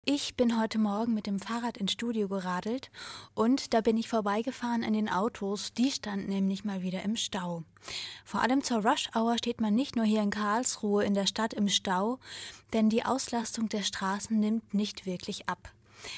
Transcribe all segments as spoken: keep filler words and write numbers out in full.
Ich bin heute Morgen mit dem Fahrrad ins Studio geradelt und da bin ich vorbeigefahren an den Autos, die standen nämlich mal wieder im Stau. Vor allem zur Rush-Hour steht man nicht nur hier in Karlsruhe in der Stadt im Stau, denn die Auslastung der Straßen nimmt nicht wirklich ab.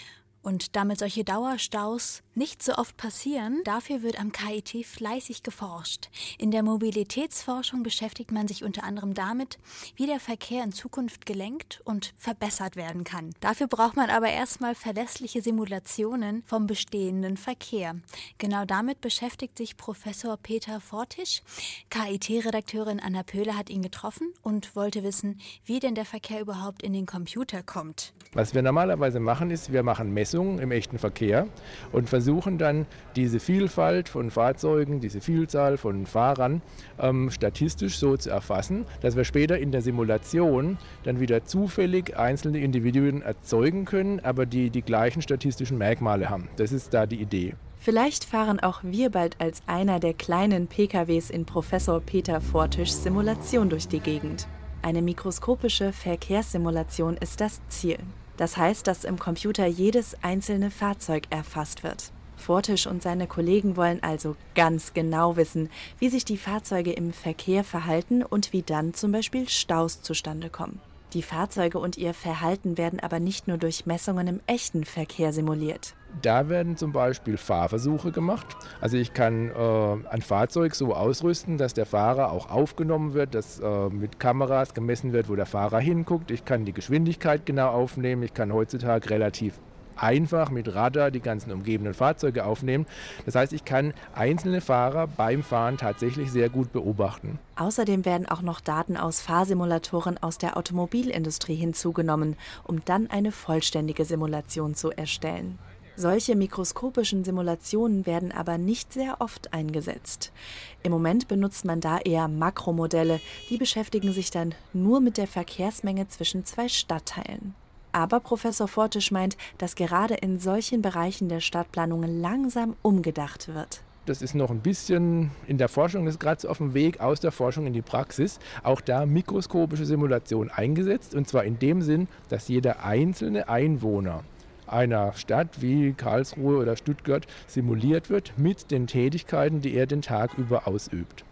Und damit solche Dauerstaus nicht so oft passieren, dafür wird am K I T fleißig geforscht. In der Mobilitätsforschung beschäftigt man sich unter anderem damit, wie der Verkehr in Zukunft gelenkt und verbessert werden kann. Dafür braucht man aber erstmal verlässliche Simulationen vom bestehenden Verkehr. Genau damit beschäftigt sich Professor Peter Fortisch. K I T-Redakteurin Anna Pöhler hat ihn getroffen und wollte wissen, wie denn der Verkehr überhaupt in den Computer kommt. Was wir normalerweise machen, ist, wir machen Messungen im echten Verkehr und versuchen dann diese Vielfalt von Fahrzeugen, diese Vielzahl von Fahrern ähm, statistisch so zu erfassen, dass wir später in der Simulation dann wieder zufällig einzelne Individuen erzeugen können, aber die die gleichen statistischen Merkmale haben. Das ist da die Idee. Vielleicht fahren auch wir bald als einer der kleinen P K Ws in Professor Peter Fortischs Simulation durch die Gegend. Eine mikroskopische Verkehrssimulation ist das Ziel. Das heißt, dass im Computer jedes einzelne Fahrzeug erfasst wird. Fortisch und seine Kollegen wollen also ganz genau wissen, wie sich die Fahrzeuge im Verkehr verhalten und wie dann zum Beispiel Staus zustande kommen. Die Fahrzeuge und ihr Verhalten werden aber nicht nur durch Messungen im echten Verkehr simuliert. Da werden zum Beispiel Fahrversuche gemacht. Also ich kann äh, ein Fahrzeug so ausrüsten, dass der Fahrer auch aufgenommen wird, dass äh, mit Kameras gemessen wird, wo der Fahrer hinguckt. Ich kann die Geschwindigkeit genau aufnehmen. Ich kann heutzutage relativ einfach mit Radar die ganzen umgebenden Fahrzeuge aufnehmen. Das heißt, ich kann einzelne Fahrer beim Fahren tatsächlich sehr gut beobachten. Außerdem werden auch noch Daten aus Fahrsimulatoren aus der Automobilindustrie hinzugenommen, um dann eine vollständige Simulation zu erstellen. Solche mikroskopischen Simulationen werden aber nicht sehr oft eingesetzt. Im Moment benutzt man da eher Makromodelle, die beschäftigen sich dann nur mit der Verkehrsmenge zwischen zwei Stadtteilen. Aber Professor Fortisch meint, dass gerade in solchen Bereichen der Stadtplanung langsam umgedacht wird. Das ist noch ein bisschen in der Forschung, das ist gerade so auf dem Weg aus der Forschung in die Praxis. Auch da mikroskopische Simulation eingesetzt, und zwar in dem Sinn, dass jeder einzelne Einwohner einer Stadt wie Karlsruhe oder Stuttgart simuliert wird mit den Tätigkeiten, die er den Tag über ausübt.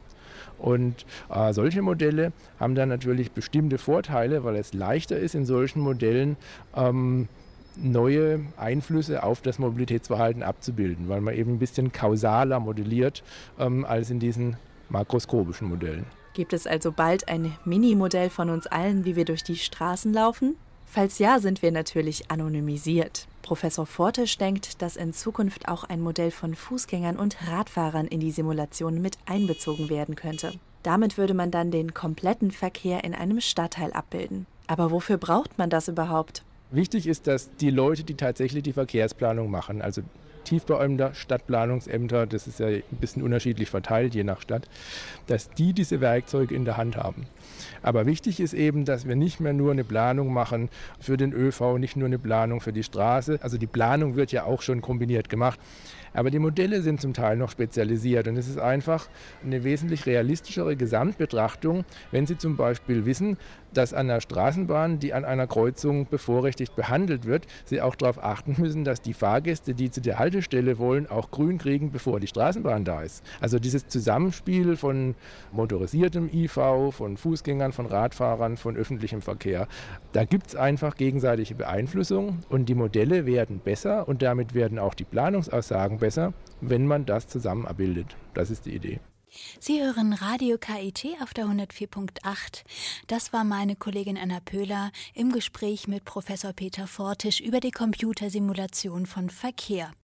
Und äh, solche Modelle haben dann natürlich bestimmte Vorteile, weil es leichter ist, in solchen Modellen ähm, neue Einflüsse auf das Mobilitätsverhalten abzubilden, weil man eben ein bisschen kausaler modelliert ähm, als in diesen makroskopischen Modellen. Gibt es also bald ein Minimodell von uns allen, wie wir durch die Straßen laufen? Falls ja, sind wir natürlich anonymisiert. Professor Fortisch denkt, dass in Zukunft auch ein Modell von Fußgängern und Radfahrern in die Simulation mit einbezogen werden könnte. Damit würde man dann den kompletten Verkehr in einem Stadtteil abbilden. Aber wofür braucht man das überhaupt? Wichtig ist, dass die Leute, die tatsächlich die Verkehrsplanung machen, also Tiefbauämter, Stadtplanungsämter, das ist ja ein bisschen unterschiedlich verteilt, je nach Stadt, dass die diese Werkzeuge in der Hand haben. Aber wichtig ist eben, dass wir nicht mehr nur eine Planung machen für den ÖV, nicht nur eine Planung für die Straße. Also die Planung wird ja auch schon kombiniert gemacht. Aber die Modelle sind zum Teil noch spezialisiert und es ist einfach eine wesentlich realistischere Gesamtbetrachtung, wenn Sie zum Beispiel wissen, dass an der Straßenbahn, die an einer Kreuzung bevorrechtigt behandelt wird, Sie auch darauf achten müssen, dass die Fahrgäste, die zu der Haltestelle wollen, auch grün kriegen, bevor die Straßenbahn da ist. Also dieses Zusammenspiel von motorisiertem I V, von Fußgängern, von Radfahrern, von öffentlichem Verkehr, da gibt es einfach gegenseitige Beeinflussung und die Modelle werden besser und damit werden auch die Planungsaussagen besser, wenn man das zusammen abbildet. Das ist die Idee. Sie hören Radio K I T auf der hundertvier Punkt acht. Das war meine Kollegin Anna Pöhler im Gespräch mit Professor Peter Fortisch über die Computersimulation von Verkehr.